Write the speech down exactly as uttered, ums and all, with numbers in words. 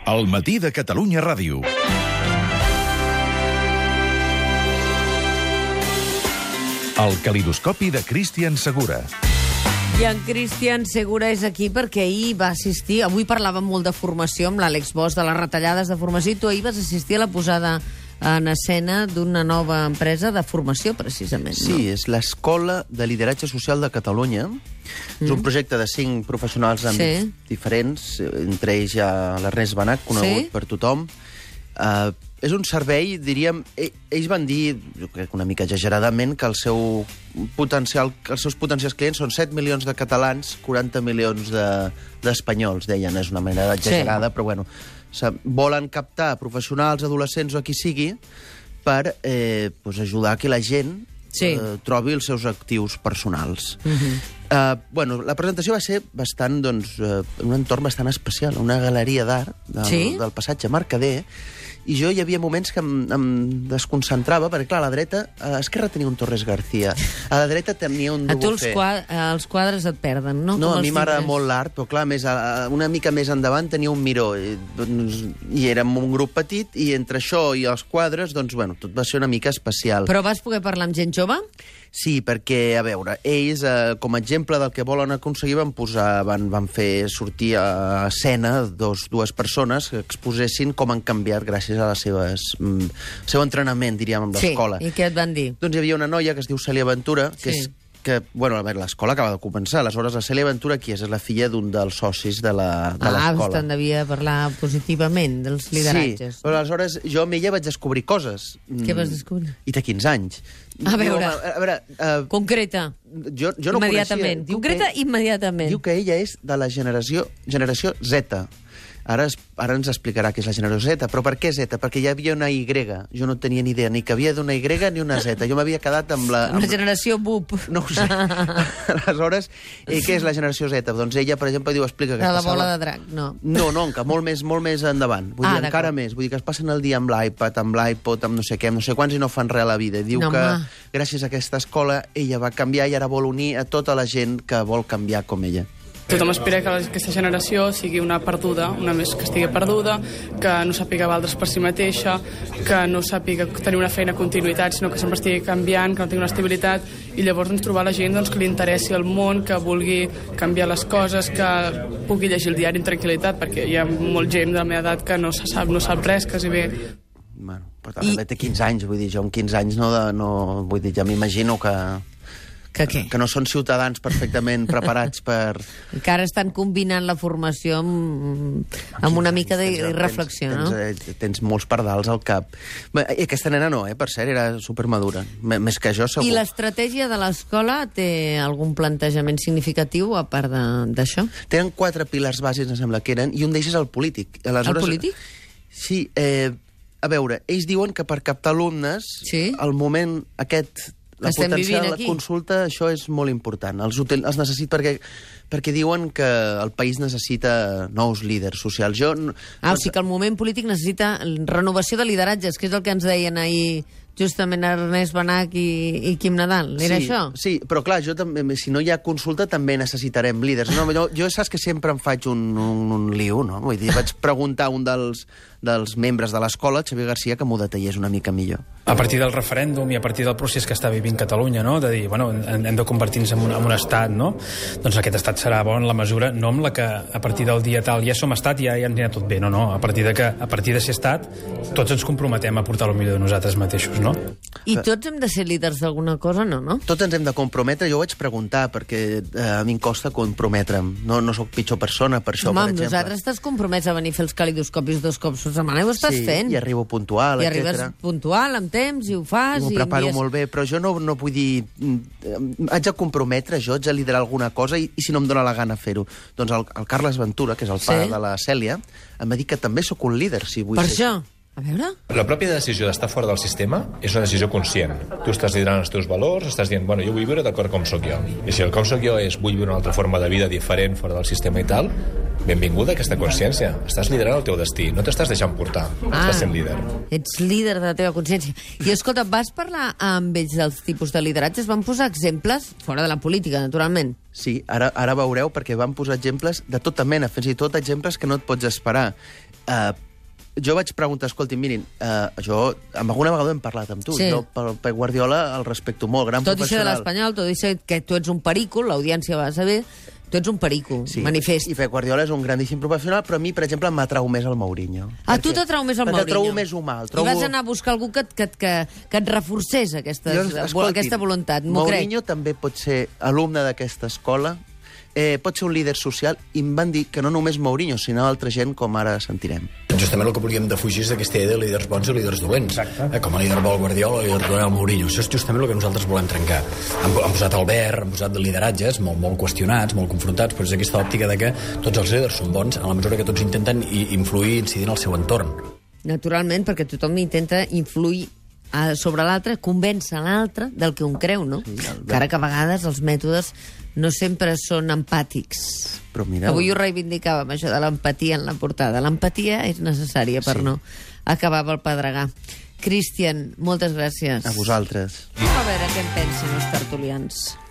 El matí de Catalunya Ràdio. El calidoscopi de Cristian Segura. I en Cristian Segura és aquí perquè ahir va assistir... Avui parlàvem molt de formació amb l'Àlex Bosch, de les retallades de formació, i tu ahir vas assistir a la posada en escena d'una nova empresa de formació, precisament. Sí, no? És l'Escola de Lideratge Social de Catalunya. Mm. És un projecte de cinc professionals d'àmbits sí. diferents, entre ells hi ha l'Ernest Benach, conegut sí. per tothom. Uh, és un servei, diríem... Ells van dir, jo crec una mica exageradament, que el seu potencial, que els seus potencials clients són set milions de catalans, quaranta milions d'espanyols, de, deien. És una manera exagerada, sí. però bueno... volen captar professionals, adolescents o qui sigui per eh, pues ajudar que la gent sí. eh, trobi els seus actius personals. Uh-huh. eh, bueno, la presentació va ser bastant, doncs, eh, un entorn bastant especial, una galeria d'art del, sí? del passatge Mercader, i jo hi havia moments que em, em desconcentrava, perquè, clar, a la dreta, a l'esquerra tenia un Torres García, a la dreta tenia un Dubuffet. A tu els, quadres, els quadres et perden, no? No, Com a mi m'agrada molt l'art, però, clar, més a, una mica més endavant tenia un Miró, i, doncs, i érem un grup petit, i entre això i els quadres, doncs, bueno, tot va ser una mica especial. Però vas poder parlar amb gent jove? Sí, perquè, a veure, ells, eh, com a exemple del que volen aconseguir, van, posar, van, van fer sortir a escena dos, dues persones que exposessin com han canviat gràcies a les seves, mm, seu entrenament, diríem, amb l'escola. Sí, i què et van dir? Doncs hi havia una noia que es diu Cèlia Ventura, que sí. és que, bueno, a veure, l'escola acaba de començar, aleshores la Cèlia Ventura, qui és? És la filla d'un dels socis de l'escola. Ah, doncs te'n devia parlar positivament dels lideratges. Sí, però aleshores jo amb ella vaig descobrir coses. Què vas descobrir? I té quinze anys. A veure, no, a, a veure uh, concreta. Jo, jo no immediatament. Coneixia. Concreta que, immediatament. Diu que ella és de la generació, generació Z. Ara, es, ara ens explicarà què és la generació Z. Però per què Z? Perquè hi havia una Y. Jo no tenia ni idea ni que havia d'una Y ni una Z. Jo m'havia quedat amb la... Amb... La generació B U P. No ho sé. Aleshores, eh, què és la generació Z? Doncs ella, per exemple, diu, explica que la es de passava... bola de drac, no. No, no, encara molt més, molt més endavant. Vull ah, dir, encara més. Vull dir que es passen el dia amb l'iPad, amb l'iPod, amb no sé què, amb no sé quants, i no fan res a la vida. Diu no, que home. gràcies a aquesta escola ella va canviar i ara vol unir a tota la gent que vol canviar com ella. Tothom espera que aquesta generació sigui una perduda, una més que estigui perduda, que no sàpiga valdre's per si mateixa, que no sàpiga tenir una feina a continuïtat, sinó que sempre estigui canviant, que no tingui una estabilitat, i llavors doncs, trobar la gent doncs, que li interessi el món, que vulgui canviar les coses, que pugui llegir el diari amb tranquil·litat, perquè hi ha molt gent de la meva edat que no se sap, no sap res, quasi bé. Bueno, però també I... té quinze anys, vull dir, jo amb quinze anys no, de, no vull dir, ja m'imagino que... Que què? Que no són ciutadans perfectament preparats per... Encara estan combinant la formació amb, amb una mica de tens, reflexió, tens, no? Tens, tens molts pardals al cap. I aquesta nena no, eh, per cert, era supermadura. Més que jo, segur. I l'estratègia de l'escola té algun plantejament significatiu a part d'això? Tenen quatre pilars bàsics, em sembla que eren, i un d'ells és el polític. Aleshores, el polític? Sí, eh, a veure, ells diuen que per captar alumnes, sí? el moment aquest... La potencial la consulta, això és molt important. Els, hotel, els necessit perquè, perquè diuen que el país necessita nous líders socials. Jo, ah, o sigui que el moment polític necessita renovació de lideratges, que és el que ens deien ahir justament Ernest Benach i, i Quim Nadal. Era sí, això? Sí, però clar, jo també, si no hi ha consulta també necessitarem líders. No, jo, jo saps que sempre em faig un, un, un liu, no? Vull dir, vaig preguntar a un dels, dels membres de l'escola, Xavier Garcia, que m'ho detallés una mica millor. A partir del referèndum i a partir del procés que està vivint Catalunya, no? De dir, bueno, hem de convertir-nos en, un, en un estat, no? Doncs aquest estat serà bo en la mesura, no amb la que a partir del dia tal ja som estat i ja, ja ens anirà tot bé, no, no. A partir de que, a partir de ser estat, tots ens comprometem a portar el millor de nosaltres mateixos, no? I tots hem de ser líders d'alguna cosa, no, no? Tots ens hem de comprometre, jo ho vaig preguntar, perquè eh, a mi em costa comprometre'm. No, no sóc pitjor persona per això, Home, per exemple. Nosaltres t'has compromès a venir a fer els calidoscopis dos cops per setmana, i ho estàs sí, fent. i arribo puntual, I etcètera. arribes puntual, amb temps, i ho fas. I m'ho preparo molt bé, però jo no, no vull dir... Haig de comprometre, jo, haig de liderar alguna cosa, i, i si no em dóna la gana fer-ho. Doncs el, el Carles Ventura, que és el pare sí? de la Cèlia, em va dir que també sóc un líder, si vull per ser. això? A veure... La pròpia decisió d'estar fora del sistema és una decisió conscient. Tu estàs liderant els teus valors, estàs dient, bueno, jo vull viure d'acord com sóc jo. I si el com sóc jo és vull viure una altra forma de vida diferent fora del sistema i tal, benvinguda aquesta consciència. Estàs liderant el teu destí, no t'estàs deixant portar, ah, estàs sent líder. Ets líder de la teva consciència. I escolta, vas parlar amb ells dels tipus de lideratges? Van posar exemples, fora de la política, naturalment. Sí, ara, ara veureu, perquè van posar exemples de tota mena, fins i tot exemples que no et pots esperar. Uh, Jo vaig preguntar, escolti, mirin, uh, jo amb alguna vegada hem parlat amb tu, sí. Jo pel Pep Guardiola el respecto molt, gran tot professional. Tot i ser de l'Espanyol, tot i ser que tu ets un perico, l'audiència va saber, tu ets un perico, sí. manifest. I Pep Guardiola és un grandíssim professional, però a mi, per exemple, m'atrau més el Mourinho. A tu t'atrau més el Mourinho? Perquè el trobo més humà. El trobo... I vas anar a buscar algú que, que, que, que et reforcés aquestes, jo, escolti, aquesta voluntat, m'ho crec. Mourinho també pot ser alumne d'aquesta escola, eh, pot ser un líder social, i em van dir que no només Mourinho, sinó altra gent, com ara sentirem. Justament el que volíem defugir és aquesta idea de líders bons i líders dolents. Eh, com a líder vol Guardiola, líder dolent el Mourinho. Això és justament el que nosaltres volem trencar. Han, han posat Albert, han posat lideratges molt, molt qüestionats, molt confrontats, però és aquesta òptica de que tots els líders són bons en la mesura que tots intenten influir, incidir en el seu entorn. Naturalment, perquè tothom intenta influir sobre l'altre, convèncer l'altre del que un creu, no? Sí, encara que a vegades els mètodes no sempre són empàtics. Però mireu... Avui ho reivindicàvem, això de l'empatia en la portada. L'empatia és necessària per sí. no acabar pel pedregar. Cristian, moltes gràcies. A vosaltres. A veure què en pensen els tertulians.